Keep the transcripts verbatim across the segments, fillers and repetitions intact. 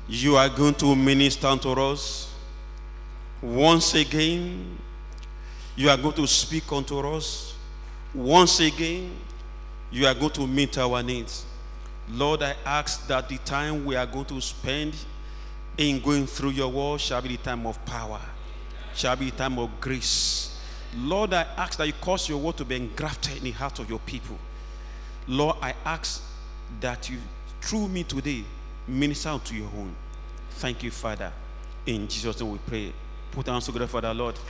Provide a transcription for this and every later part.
You are going to minister unto us. Once again, you are going to speak unto us. Once again, you are going to meet our needs. Lord, I ask that the time we are going to spend in going through your word shall be the time of power, shall be the time of grace. Lord, I ask that you cause your word to be engrafted in the heart of your people. Lord, I ask that you, through me today, minister unto your own. Thank you, Father. In Jesus' name we pray. Put our hands together for the Lord.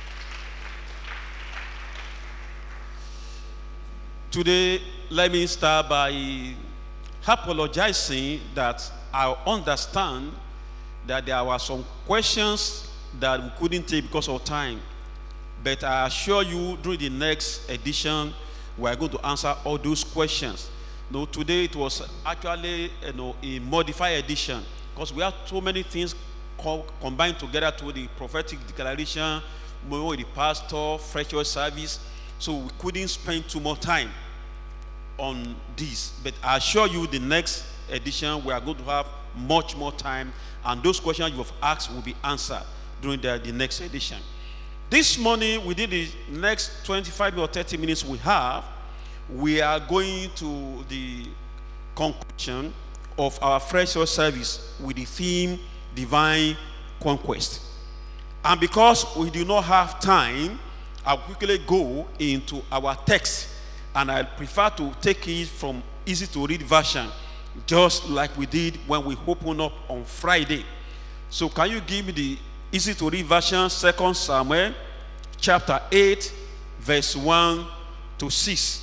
Today, let me start by apologizing that I understand that there were some questions that we couldn't take because of time. But I assure you, during the next edition, we are going to answer all those questions. No, today it was actually you know, a modified edition because we have so many things co combined together to the prophetic declaration, the pastor, fresh oil service. So we couldn't spend too much time on this. But I assure you, the next edition we are going to have much more time, and those questions you have asked will be answered during the, the next edition. This morning, within the next twenty-five or thirty minutes we have, we are going to the conclusion of our fresh oil service with the theme Divine Conquest. And because we do not have time, I'll quickly go into our text, and I prefer to take it from easy to read version, just like we did when we opened up on Friday. So can you give me the easy to read version? Second Samuel chapter eight, verse one to six.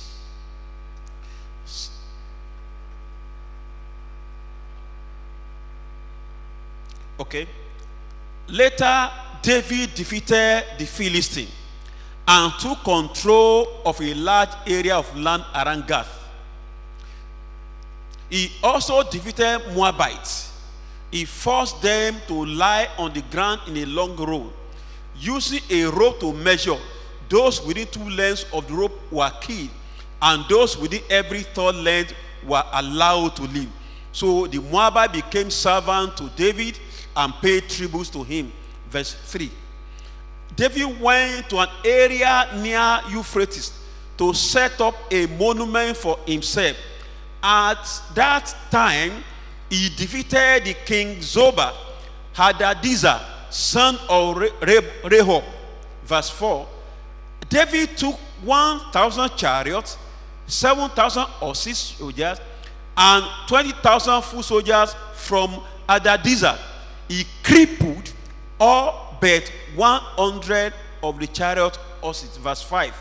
Okay. Later, David defeated the Philistine and took control of a large area of land around Gath. He also defeated Moabites. He forced them to lie on the ground in a long row. Using a rope to measure, those within two lengths of the rope were killed, and those within every third length were allowed to live. So the Moabite became servant to David and paid tributes to him. Verse three. David went to an area near Euphrates to set up a monument for himself. At that time, he defeated the king Zobah, Hadadezer, son of Rehob. Verse four. David took one thousand chariots, seven thousand horses, soldiers, and twenty thousand foot soldiers from Hadadezer. He crippled all but one hundred of the chariot horses. Verse five.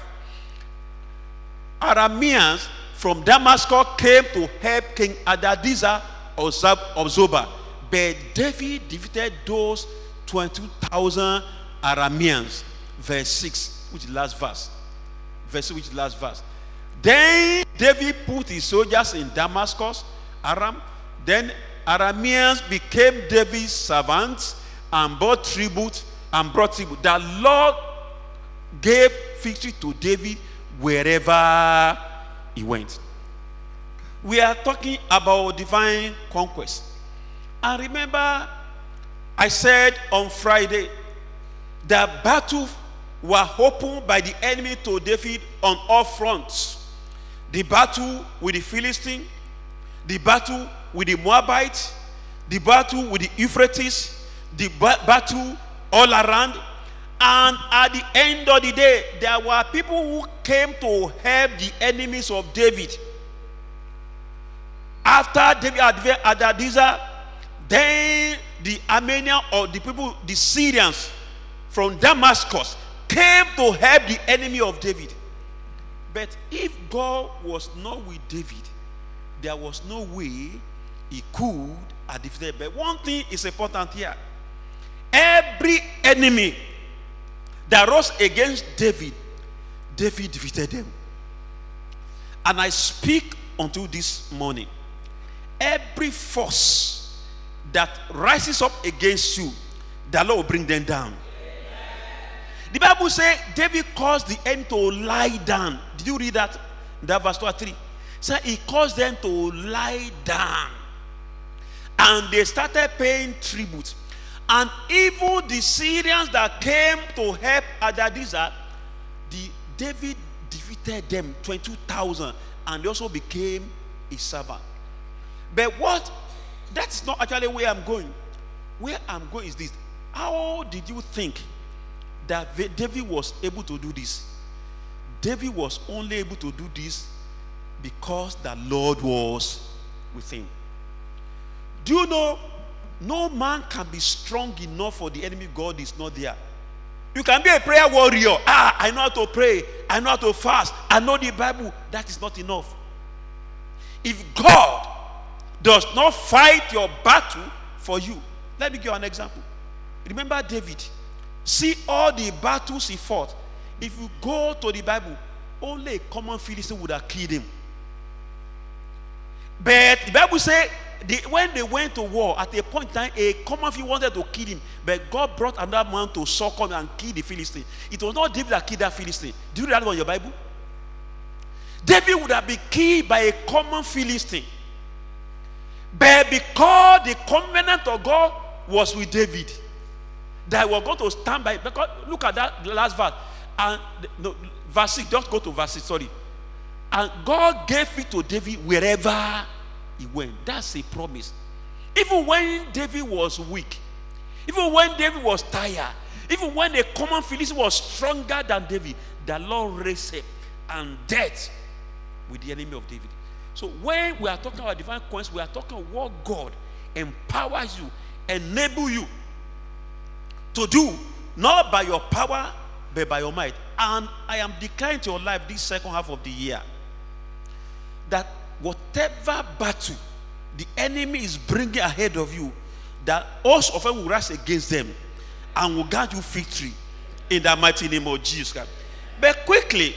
Arameans from Damascus came to help King Hadadezer of Zobah, but David defeated those twenty thousand Arameans. Verse six, which is the last verse. Verse six, which is the last verse. Then David put his soldiers in Damascus, Aram. Then Arameans became David's servants and brought tribute and brought tribute. The Lord gave victory to David wherever he went. We are talking about divine conquest. And remember, I said on Friday that battle were opened by the enemy to David on all fronts. The battle with the Philistine, the battle with the Moabites, the battle with the Euphrates, the ba battle all around. And at the end of the day, there were people who came to help the enemies of David. After David had Hadadezer, then the Arameans or the people, the Syrians from Damascus, came to help the enemy of David. But if God was not with David, there was no way he could have defeated. But one thing is important here. Every enemy that rose against David, David defeated them. And I speak unto this morning, every force that rises up against you, the Lord will bring them down. The Bible says David caused the enemy to lie down. Did you read that? That verse twenty-three. So he caused them to lie down. And they started paying tribute. And even the Syrians that came to help Hadadezer, the David defeated them, twenty-two thousand, and they also became a servant. But what, that's not actually where I'm going. Where I'm going is this. How did you think that David was able to do this? David was only able to do this because the Lord was with him. Do you know, no man can be strong enough for the enemy. God is not there. You can be a prayer warrior. Ah, I know how to pray. I know how to fast. I know the Bible. That is not enough. If God does not fight your battle for you, let me give you an example. Remember David. See all the battles he fought. If you go to the Bible, only a common Philistine would have killed him. But the Bible says, they, when they went to war, at a point in time, a common Philistine wanted to kill him, but God brought another man to succor and kill the Philistine. It was not David that killed that Philistine. Do you read that on your Bible? David would have been killed by a common Philistine. But because the covenant of God was with David, that we're going to stand by. Because look at that last verse. And no, verse six, just go to verse six, sorry. And God gave it to David wherever he went. That's a promise. Even when David was weak, even when David was tired, even when the common Philistine was stronger than David, the Lord raised him and death with the enemy of David. So when we are talking about divine coins, we are talking about what God empowers you, enable you to do, not by your power, but by your might. And I am declaring to your life this second half of the year that whatever battle the enemy is bringing ahead of you, that us of them will rise against them and will grant you victory in the mighty name of Jesus Christ. But quickly,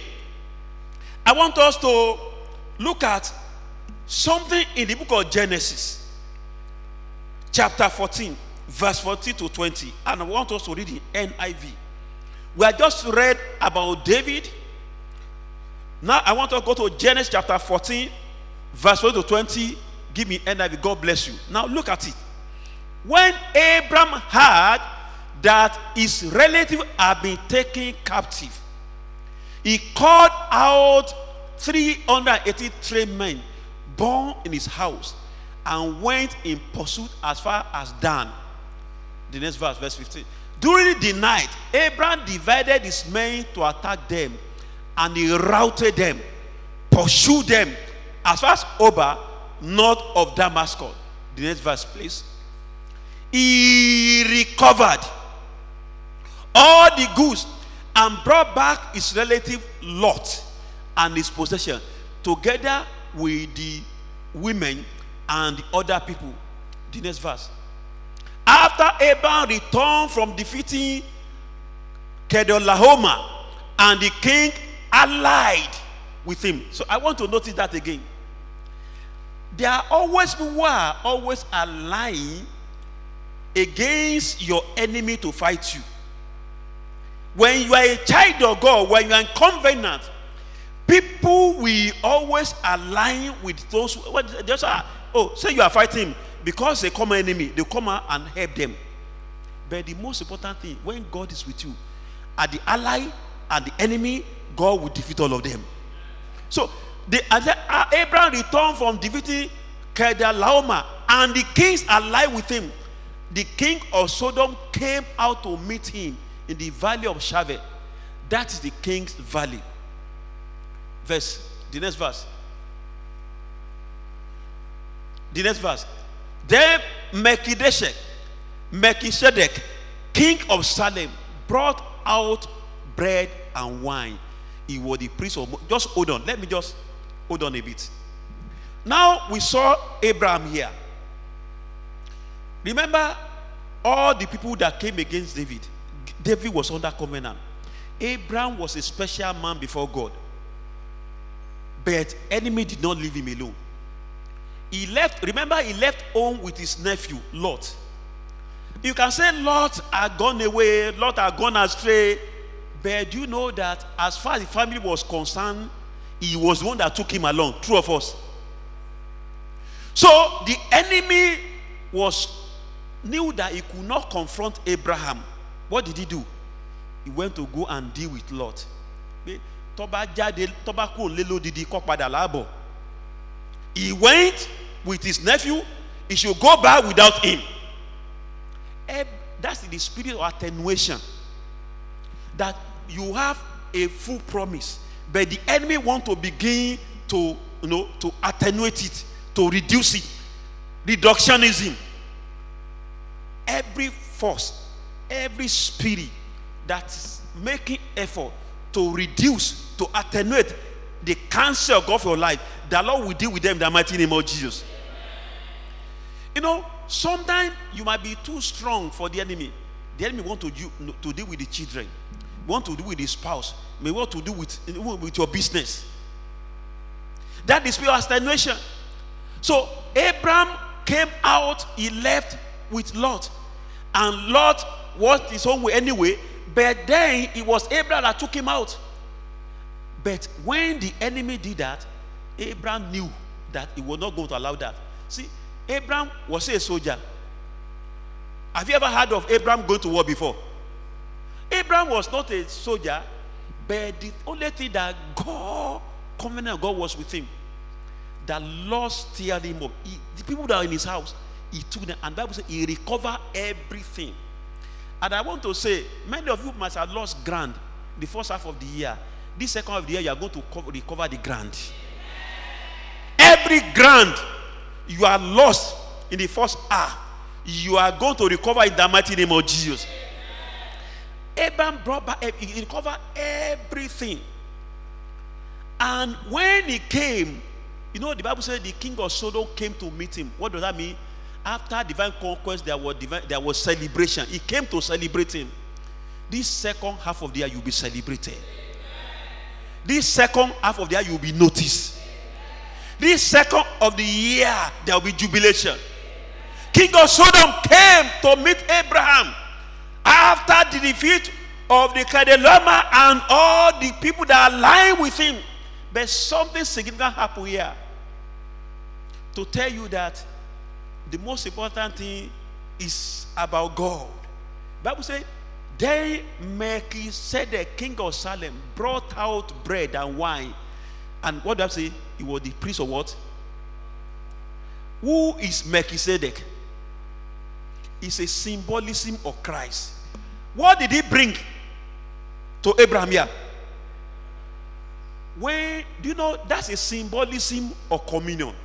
I want us to look at something in the book of Genesis, chapter fourteen, verse fourteen to twenty. And I want us to read the N I V. We have just read about David. Now I want to go to Genesis chapter fourteen, verse fourteen to twenty. Give me N I V. God bless you. Now look at it. When Abraham heard that his relative had been taken captive, he called out three hundred eighty-three men born in his house and went in pursuit as far as Dan. The next verse, verse fifteen. During the night, Abraham divided his men to attack them, and he routed them, pursued them as far as Oba, north of Damascus. The next verse, please. He recovered all the goods and brought back his relative Lot and his possession, together with the women and the other people. The next verse. After Abraham returned from defeating Kedorlaomer, and the king allied with him. So I want to notice that again. There are always people who are always allying against your enemy to fight you. When you are a child of God, when you are in covenant, people will always align with those who, just, oh, say you are fighting because they come enemy, they come out and help them. But the most important thing, when God is with you, at the ally and the enemy, God will defeat all of them. So the uh, Abraham returned from defeating Kedorlaomer, and the kings allied with him. The king of Sodom came out to meet him in the valley of Shaveh. That is the king's valley. Verse, the next verse. The next verse. Then Melchizedek, Melchizedek, king of Salem, brought out bread and wine. He was the priest of. Just hold on. Let me just hold on a bit. Now we saw Abraham here. Remember all the people that came against David. David was under covenant. Abraham was a special man before God. But enemy did not leave him alone. He left, remember he left home with his nephew, Lot. You can say Lot had gone away, Lot had gone astray. But do you know that as far as the family was concerned, he was the one that took him along, true of us. So the enemy was knew that he could not confront Abraham, what did he do? He went to go and deal with Lot. He went with his nephew. He should go back without him. That's the spirit of attenuation. That you have a full promise, but the enemy want to begin to, you know, to attenuate it, to reduce it. Reductionism. Every force, every spirit that is making effort to reduce, to attenuate the counsel of God for your life, the Lord will deal with them in the mighty name of Jesus. You know, sometimes you might be too strong for the enemy. The enemy want to do, to deal with the children, want to do with the spouse, may want to do with, with your business. That is pure attenuation. So Abraham came out, he left with Lot, and Lot was his own way anyway, but then it was Abraham that took him out. But when the enemy did that, Abraham knew that he was not going to allow that. See, Abraham was a soldier. Have you ever heard of Abraham going to war before? Abraham was not a soldier, but the only thing that God, covenant of God was with him. The Lord steered him up. He, the people that are in his house, he took them, and the Bible says he recovered everything. And I want to say, many of you must have lost ground the first half of the year. This second half of the year, you are going to cover, recover the ground. Every ground you are lost in the first half, you are going to recover in the mighty name of Jesus. Abraham brought back, he recovered everything. And when he came, you know, the Bible said the king of Sodom came to meet him. What does that mean? After divine conquest, there was divine, there was celebration. He came to celebrate him. This second half of the year, you'll be celebrated. This second half of the year, you'll be noticed. This second of the year, there will be jubilation. King of Sodom came to meet Abraham after the defeat of the Kedorlaomer and all the people that are lying with him. But something significant happened here to tell you that the most important thing is about God. The Bible says, then Melchizedek, king of Salem, brought out bread and wine. And what does it say? He was the priest of what? Who is Melchizedek? It's a symbolism of Christ. What did he bring to Abraham here? When, do you know that's a symbolism of communion?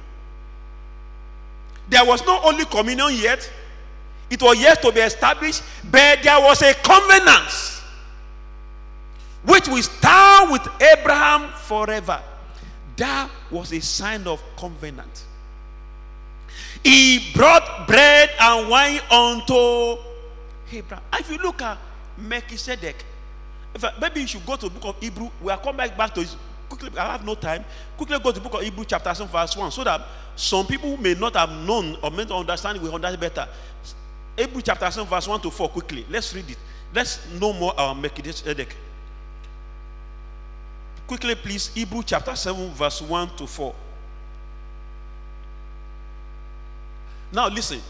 There was not only communion yet, it was yet to be established, but there was a covenant which will stand with Abraham forever. That was a sign of covenant. He brought bread and wine unto Abraham. If you look at Melchizedek, if I, maybe you should go to the book of Hebrew. We are coming back, back to it quickly. I have no time. Quickly go to the book of Hebrew, chapter seven, verse one, so that some people who may not have known or may not understand, will understand better. Hebrew chapter seven, verse one to four, quickly. Let's read it. Let's know more about Melchizedek. Quickly, please. Hebrew chapter seven, verse one to four. Now, listen.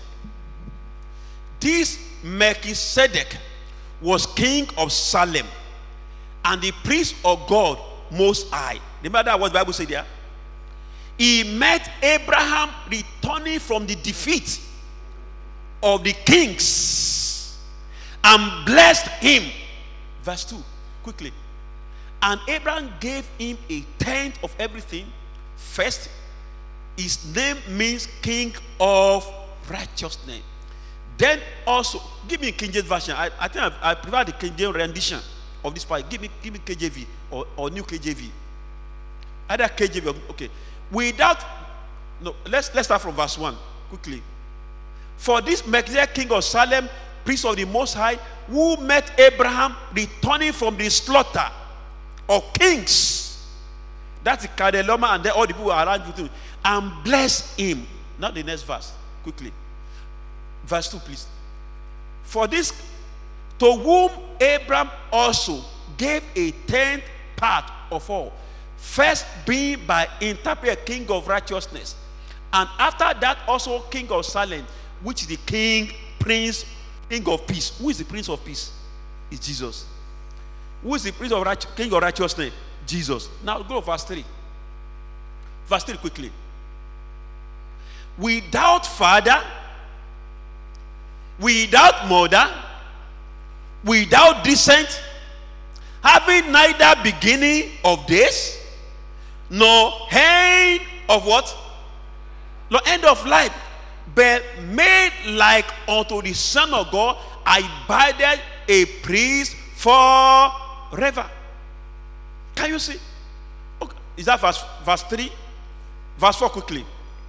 This Melchizedek was king of Salem and the priest of God Most High. Remember what the Bible said there? He met Abraham returning from the defeat of the kings and blessed him. Verse two, quickly. And Abraham gave him a tenth of everything. First, his name means king of righteousness. Then also, give me King James version. I, I think I, I prefer the King James rendition of this part. Give me, give me K J V or, or New K J V. Either K J V or, okay. Without, no, let's, let's start from verse one, quickly. For this Melchizedek, king of Salem, priest of the Most High, who met Abraham returning from the slaughter of kings. That's the Kedorlaomer, and then all the people around with him, and blessed him. Now the next verse, quickly. Verse two, please. For this, to whom Abraham also gave a tenth part of all, first being by interpret king of righteousness, and after that also king of Salem, which is the king, prince, king of peace. Who is the prince of peace? It's Jesus. Who is the prince of right, king of righteousness? Jesus. Now go to verse three. Verse three quickly. Without father, without mother, without descent, having neither beginning of days, nor end of what? No end of life, but made like unto the Son of God, abideth a priest forever. Can you see? Okay. Is that verse, verse three? Verse four quickly.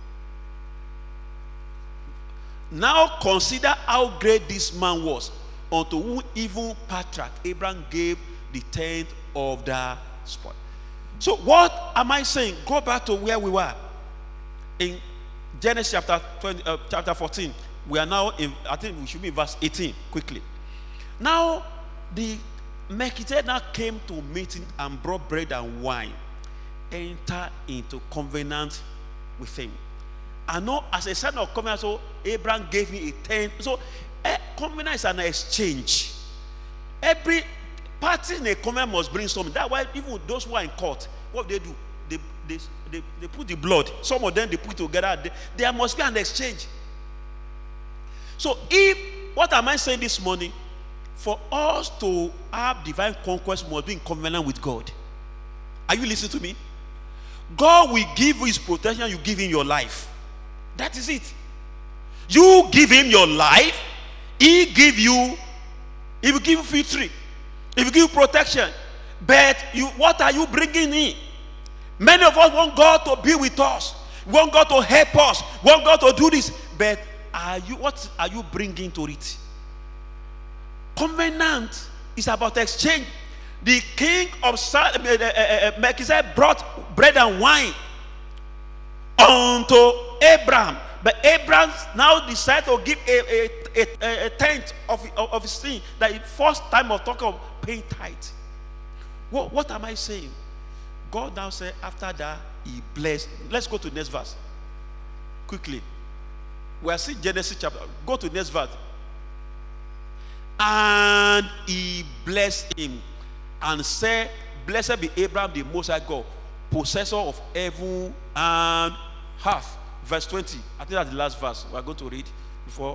Now consider how great this man was, unto whom even Patriarch Abraham gave the tenth of the spoil. So what am I saying? Go back to where we were in Genesis chapter twenty, uh, chapter fourteen. We are now in, I think we should be in verse eighteen quickly. Now the Melchizedek now came to meeting and brought bread and wine, enter into covenant with him. And now as a sign of covenant, so Abraham gave me a tenth. So a covenant is an exchange. Every party in a covenant must bring something. That's why even those who are in court, what they do, they they, they, they put the blood. Some of them they put together. They, there must be an exchange. So if, what am I saying this morning? For us to have divine conquest, must be in covenant with God. Are you listening to me? God will give you his protection, you give him your life. That is it. You give him your life, he give you, he will give you victory, he will give you protection. But you, what are you bringing in? Many of us want God to be with us, want God to help us, want God to do this. But are you, what are you bringing to it? Covenant is about exchange. The king of Melchizedek brought bread and wine unto Abraham, but Abraham now decided to give a, a, a, a tenth of, of, of his thing. That is the first time of talking of paying tithe. What, what am I saying? God now said after that he blessed. Let's go to the next verse quickly. We are seeing Genesis chapter. Go to the next verse. And he blessed him and said, blessed be Abraham, the Most High God, possessor of heaven and earth. Verse twenty. I think that's the last verse we are going to read before.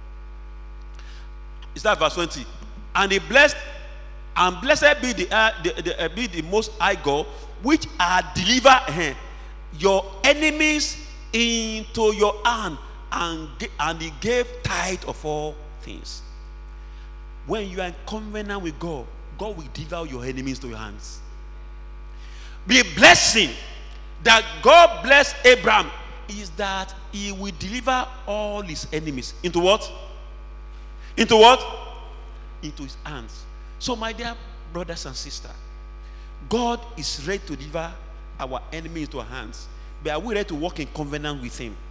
Is that verse twenty? And he blessed, and blessed be the, uh, the, the uh, be the Most High God, which are deliver uh, your enemies into your hand, and and he gave tithe of all things. When you are in covenant with God, God will deliver your enemies to your hands. The blessing that God blessed Abraham is that he will deliver all his enemies into what? Into what? Into his hands. So my dear brothers and sisters, God is ready to deliver our enemies into our hands. But are we ready to walk in covenant with him?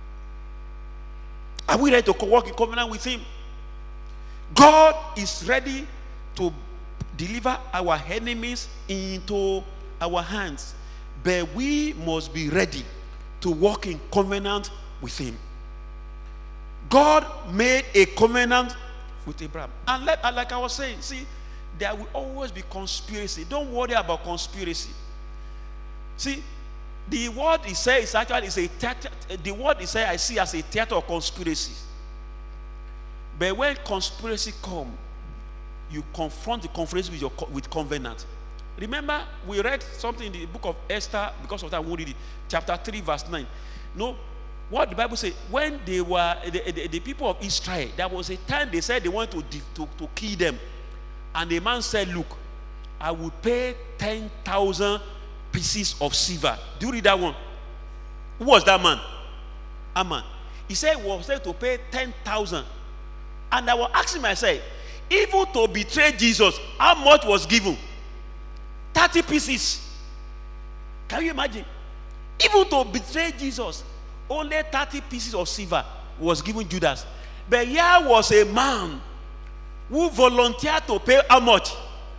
Are we ready to walk in covenant with him? God is ready to deliver our enemies into our hands, but we must be ready to walk in covenant with him. God made a covenant with Abraham, and like, like I was saying, see, there will always be conspiracy. Don't worry about conspiracy. See, the word he says is actually is a theater, the word he says I see as a theater of conspiracy. But when conspiracy come, you confront the conspiracy with your with covenant. Remember, we read something in the book of Esther, because of that we read it, chapter three, verse nine. No, what the Bible says, when they were the, the, the people of Israel, there was a time they said they wanted to, to, to kill them. And the man said, look, I will pay ten thousand pieces of silver. Do you read that one? Who was that man? A man. He said he was said to pay ten thousand. And I was asking myself, even to betray Jesus, how much was given? thirty pieces. Can you imagine? Even to betray Jesus, only thirty pieces of silver was given Judas. But here was a man who volunteered to pay how much?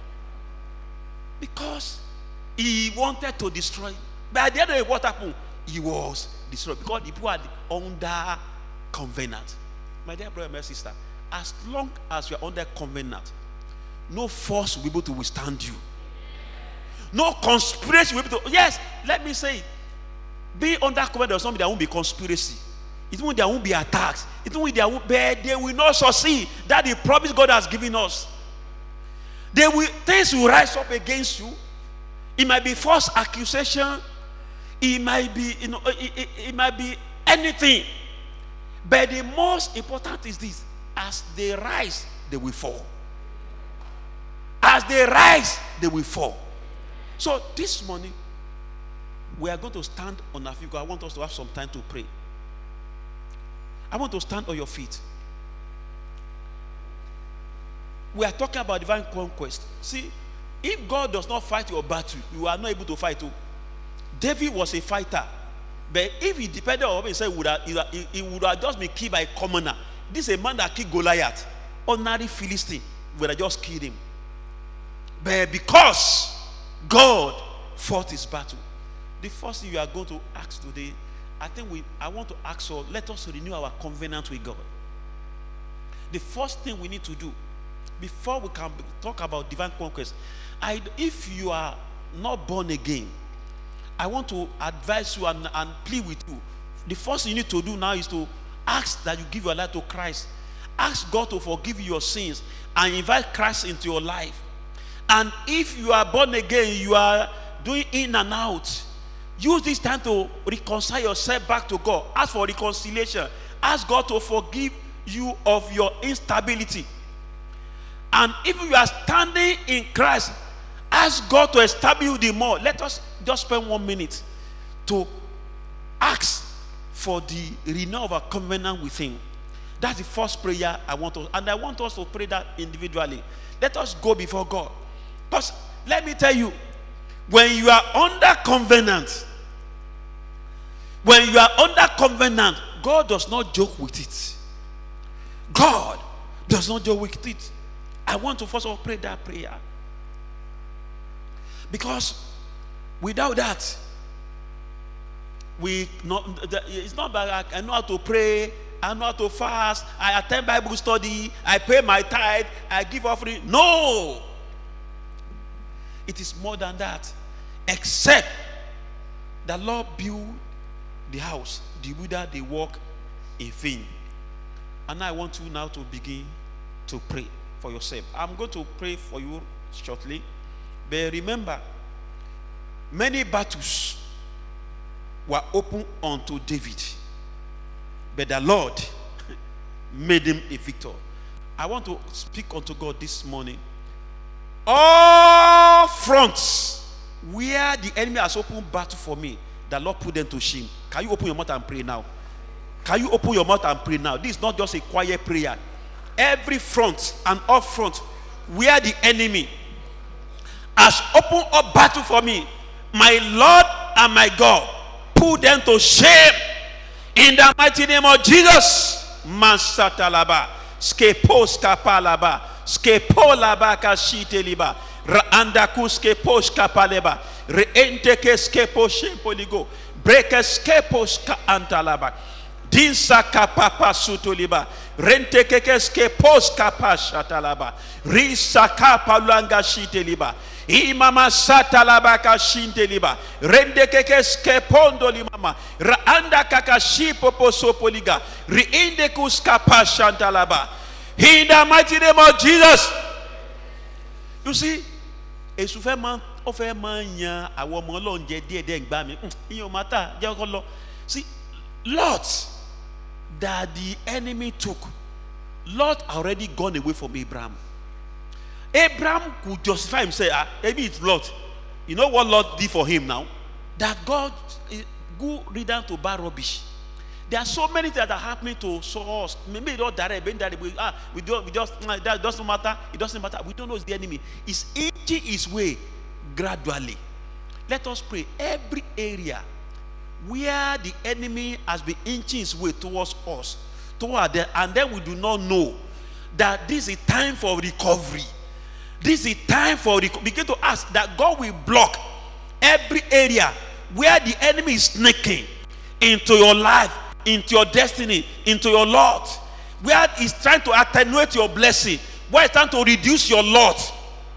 Because he wanted to destroy. But at the end of the day, what happened? He was destroyed because the people are under covenant. My dear brother, my sister, as long as you are under covenant, no force will be able to withstand you. No conspiracy will be able to. Yes, let me say it. Being under covenant does not mean there won't be conspiracy. It won't there won't be attacks. It won't there won't be, they will not succeed. That the promise God has given us. They will things will rise up against you. It might be false accusation. It might be, you know, it, it, it might be anything. But the most important is this: as they rise, they will fall. As they rise, they will fall. So this morning, we are going to stand on our feet. I want us to have some time to pray. I want to stand on your feet. We are talking about divine conquest. See, if God does not fight your battle, you are not able to fight too. David was a fighter, but if he depended on what he said, he would have, he, he would have just been killed by a commoner. This is a man that killed Goliath, ordinary Philistine, would have just killed him. But because God fought his battle, the first thing you are going to ask today, I think we, I want to ask you, let us renew our covenant with God. The first thing we need to do, before we can talk about divine conquest, I, if you are not born again, I want to advise you and, and plead with you. The first thing you need to do now is to ask that you give your life to Christ. Ask God to forgive you your sins and invite Christ into your life. And if you are born again, you are doing in and out, use this time to reconcile yourself back to God. Ask for reconciliation. Ask God to forgive you of your instability. And if you are standing in Christ, ask God to establish you the more. Let us just spend one minute to ask for the renewal of our covenant with Him. That's the first prayer I want us, and I want us to pray that individually. Let us go before God. Because let me tell you, when you are under covenant, when you are under covenant, God does not joke with it. God does not joke with it. I want to first of all pray that prayer. Because without that, we not, it's not that I know how to pray, I know how to fast, I attend Bible study, I pay my tithe, I give offering. No! It is more than that. Except the Lord build the house, the builder they walk in vain. And I want you now to begin to pray for yourself. I'm going to pray for you shortly. But remember, many battles were open unto David, but the Lord made him a victor. I want to speak unto God this morning. All fronts where the enemy has opened battle for me, the Lord put them to shame. Can you open your mouth and pray now? Can you open your mouth and pray now? This is not just a quiet prayer. Every front and up front where the enemy has opened up battle for me, my Lord and my God, put them to shame in the mighty name of Jesus. Mansatalaba, skepos kapalaba, skepolaba kashiteliba, raandakus skepos kapaleba, reenteke skepos shempoligo, brekeskepos ka antalaba, dinsa kapapa sutoliba, rentekeke skepos kapashatalaba, risa kapalanga shiteliba. Imama satalaba kashinteliba rende keke skepondo limama raanda kakashipo posopoliga riinde kuskapa shantalaba in the mighty name of Jesus. You see, esufe man ofe manya awo mo Ọlọ́run je die de ngba mi iyan mata je ko lo. See, Lot that the enemy took, Lot already gone away from Abraham. Abraham could justify himself. Ah, maybe it's Lot. You know what Lot did for him now? That God go read down to buy rubbish. There are so many things that are happening to us. Maybe not direct, but direct. We, ah, we don't. We just that doesn't matter. It doesn't matter. We don't know it's the enemy. It's inching his way gradually. Let us pray. Every area where the enemy has been inching his way towards us, toward them, and then we do not know that this is time for recovery. This is time for rec- begin to ask that God will block every area where the enemy is sneaking into your life, into your destiny, into your lot. where it's trying to attenuate your blessing, where it's trying to reduce your lot,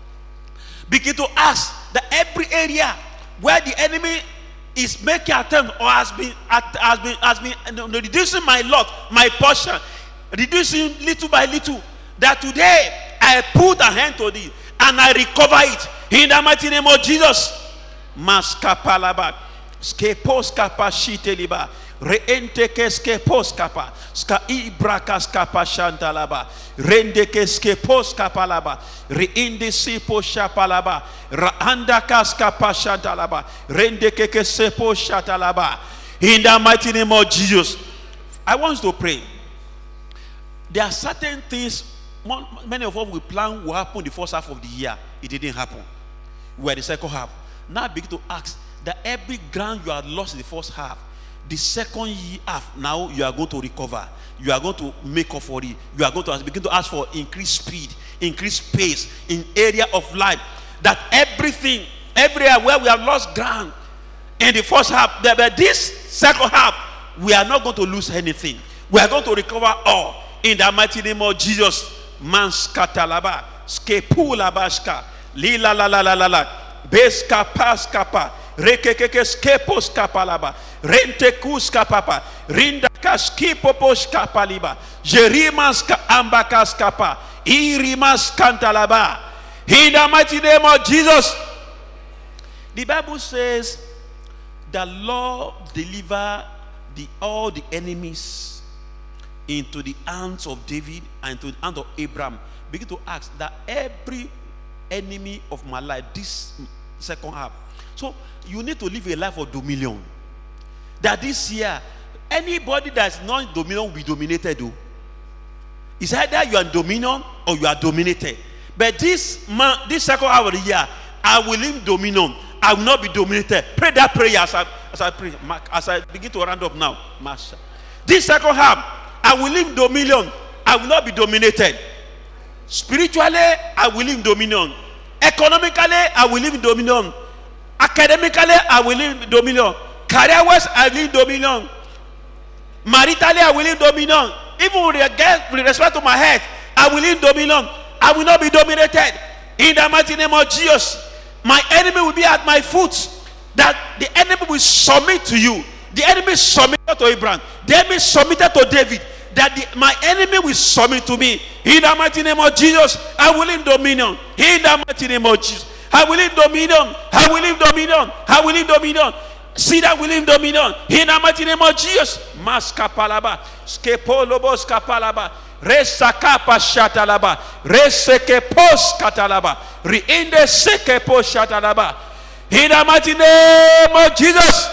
begin to ask that every area where the enemy is making attempt or has been has been has been reducing my lot, my portion, reducing little by little, that today I put a hand to it and I recover it in the mighty name of Jesus. Maskapalaba, skepos kapa shiteliba, reenteke skepos kapa, ska ibraka skapa shantalaba, rendeke skepos kapalaba, reinde sipo shapalaba, raandaka skapa shantalaba, rendeke sepo shatalaba. In the mighty name of Jesus, I want you to pray. There are certain things many of us we plan will happen the first half of the year. It didn't happen. We are the second half. Now begin to ask that every ground you had lost in the first half, the second year half, now you are going to recover. You are going to make up for it. You are going to begin to ask for increased speed, increased pace in area of life. That everything, everywhere where we have lost ground in the first half, but this second half, we are not going to lose anything. We are going to recover all in the mighty name of Jesus. Manskatalaba, skepulabashka, lila la la la la la. Beska paskapa, rekekeke skepos kapalaba, rentekus kapapa, rindakas kipopos kapaliba, jerimas ka ambakas kapa, irimas kantalaba. In the mighty name of Jesus. The Bible says the Lord deliver the all the enemies into the hands of David and into the hand of Abraham. Begin to ask that every enemy of my life this second half. So you need to live a life of dominion. That this year, anybody that's not in dominion will be dominated. Though. It's either you are in dominion or you are dominated. But this month, this second half of the year, I will live in dominion. I will not be dominated. Pray that prayer as I, as I pray, as I begin to round up now. Master. This second half, I will live in dominion. I will not be dominated. Spiritually, I will live in dominion. Economically, I will live in dominion. Academically, I will live in dominion. Career-wise, I will live in dominion. Maritally, I will live in dominion. Even with respect to my health, I will live in dominion. I will not be dominated. In the mighty name of Jesus, my enemy will be at my foot. That the enemy will submit to you. The enemy submitted to Abraham. The enemy submitted to David. That the, my enemy will submit to me. In the mighty name of Jesus, I will in dominion. In the mighty name of Jesus, I will in dominion. I will in dominion. I will in dominion. See that will in dominion. In the mighty name of Jesus. Maskapalaba, skepolobos kapalaba, resakapa shatalaba, resekepos katalaba, reinde sekepos shatalaba. In the mighty name of Jesus.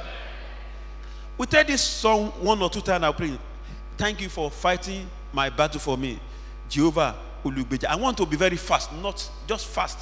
We take this song one or two times. I'll pray. Thank you for fighting my battle for me, Jehovah Olugbeja. I want to be very fast, not just fast.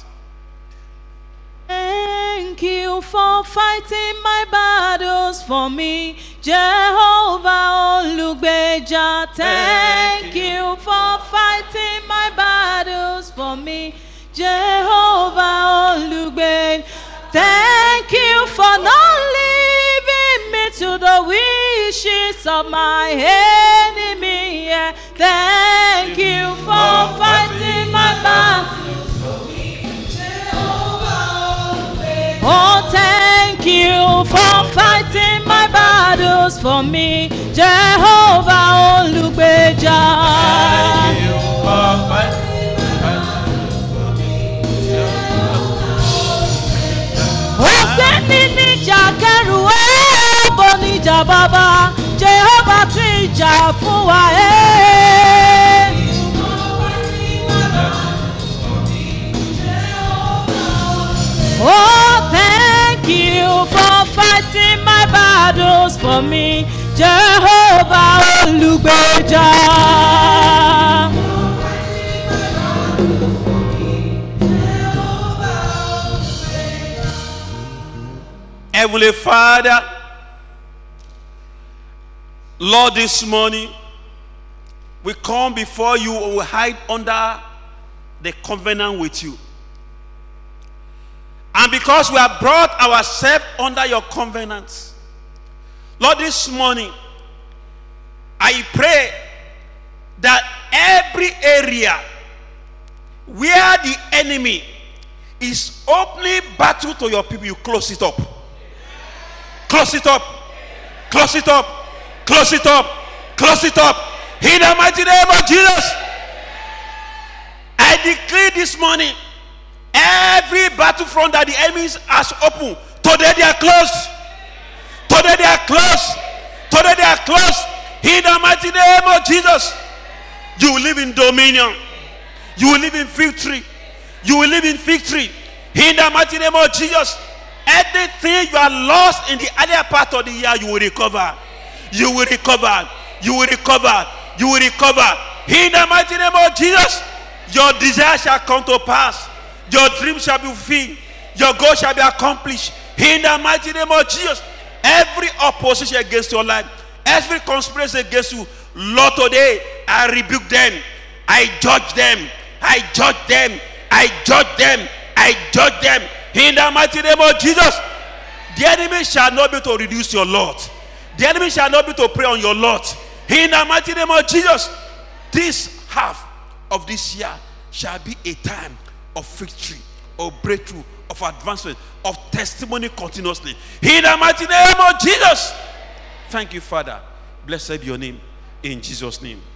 Thank you for fighting my battles for me, Jehovah Olugbeja. Thank you for fighting my battles for me, Jehovah Olugbeja. Thank you for not leaving me to the wishes of my enemy. Yeah. Thank you for fighting my battles for me, Jehovah Olugbeja. Oh, thank you for fighting my battles for me, Jehovah Olugbeja. Thank you for fighting. Ọ̀gbẹ́ni níjà kẹrù ẹ́ ọ̀bọ níjà bàbá Jehovah ti jà fún wa ẹ́. Oh, thank you for fighting my battles for me, Jehovah Olugbeja. Heavenly Father, Lord, this morning we come before you, we hide under the covenant with you. And because we have brought ourselves under your covenant, Lord, this morning I pray that every area where the enemy is opening battle to your people, you close it up. Close it up. Close it up. Close it up. Close it up. In the mighty name of Jesus. I declare this morning, every battlefront that the enemy has opened, today they are closed. Today they are closed. Today they are closed. In the mighty name of Jesus. You will live in dominion. You will live in victory. You will live in victory. In the mighty name of Jesus. Anything you are lost in the earlier part of the year, you will recover. You will recover. You will recover. You will recover. In the mighty name of Jesus. Your desire shall come to pass. Your dream shall be fulfilled. Your goal shall be accomplished. In the mighty name of Jesus. Every opposition against your life, every conspiracy against you, Lord, today I rebuke them. I judge them. I judge them. I judge them. I judge them. In the mighty name of Jesus. The enemy shall not be to reduce your Lord. The enemy shall not be to prey on your Lord. In the mighty name of Jesus. This half of this year shall be a time of victory, of breakthrough, of advancement, of testimony continuously. In the mighty name of Jesus. Thank you, Father. Blessed be your name. In Jesus' name.